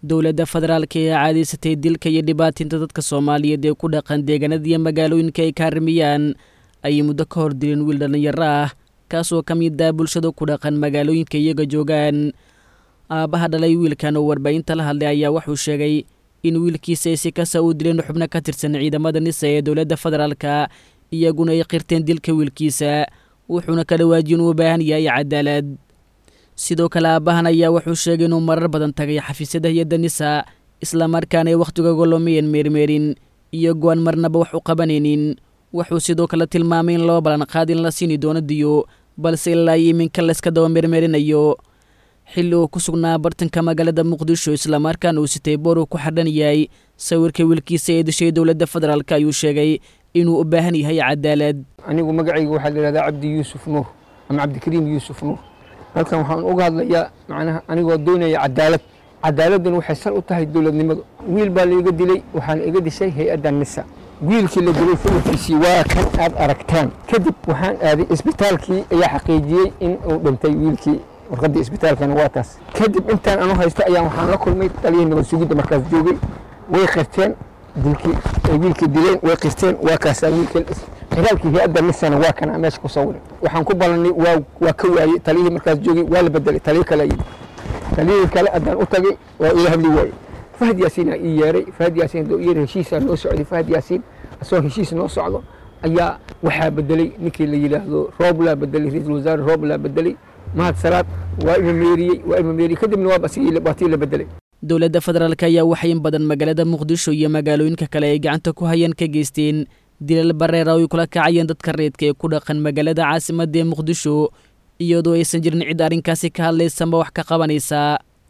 dowladda federaalka ee caadaysatay dilka iyo dhibaatinta dadka Soomaaliyeed ee ku dhaqan deegaanada iyo magaalooyinka ay ka armiyaan ay muddo ka hor dileen wiil dhalinyaro ah kaasoo ka mid ah bulshada ku dhaqan magaalooyinka iyaga joogaan. aabaha dhalay wiilkan oo warbaahinta la hadlay ayaa wuxuu sheegay in wiilkiisa ay si kasta u dileen xubno ka tirsan ciidamada nisa ee dowladda federaalka iyaguna ay qirteen dilka wiilkiisa wuxuuna ka dhawaajin u baahan yahay cadaalad. sidoo kale aabahan ayaa wuxuu sheegay inuu marar badan tagay xafiisyada hay'adda nisa isla markaana ay waqtigooda lumiyeen meermeerin iyo go'aan marnaba wax u qabanaynin. wuxuu sidoo kale tilmaamay in loo balan qaadin la siini doono diyo balse ilaa iminka la iska daba meermeerinayo. xilli uu ku sugnaa bartanka magaalada Muqdisho isla markaana uu sitay boor uu ku xidhan yahay sawirka wiilkiisa ee dishay dowladda federaalka ayuu sheegay inuu u baahan yahay cadaalad. anigu magacaygu waxaa la yiraahdaa Cabdi Yuusuf Nuur ama Cabdikariim Yuusuf Nuur. halkan waxaan uga hadlayaa macnaha anigoo doonaya cadaalad. cadaaladdan waxay sal u tahay dowladnimada. wiil baa la iga dilay waxaan iga dishay hay'adda nisa. wiilkii la dilay sawirkiisii waa kan aad aragtaan. kadib waxaan aaday isbitaalkii ayaa xaqiijiyey in uu dhintay wiilkii. warqadii isbitaalkana waa taas. kadib intaan aanu haysto ayaan waxaan la kulmay taliyihii nabad sugidda markaas joogay. way qirteen dilkii ay wiilkii dileen way qirteen waa kaasaa wiilkii xilaalkii hay'adda nisana waa kana meesha ku sawiran. waxaan ku ballanay waa ka waayey taliyihii markaas joogay waa la bedelay taliye kale yidhi. taliyihii kale haddaan u tagay waa ila hadli waayey. Fahad Yaasiin aa ii yeeray. Fahad Yaasiin doo iyada heshiisaa noo socday. Fahad Yaasiin asoo heshiis noo socdo ayaa waxaa bedelay ninkii la yidhaahdo Rooblaa bedelay ra-iisul wasaare Rooblaa bedelay. mahad salaad waa ilmameeriyey kadibna waa baatii la bedelay. dowladda federaalka ayaa waxay in badan magaalada Muqdisho iyo magaalooyinka kale ay gacanta ku hayaan ka geysteen dilal bareer oo ay kula kacayeen dadka reedka ee ku dhaqan magaalada caasimadda ee Muqdisho iyadoo aysan jirin cid arrinkaasi ka hadlaysa ama wax ka qabanaysa.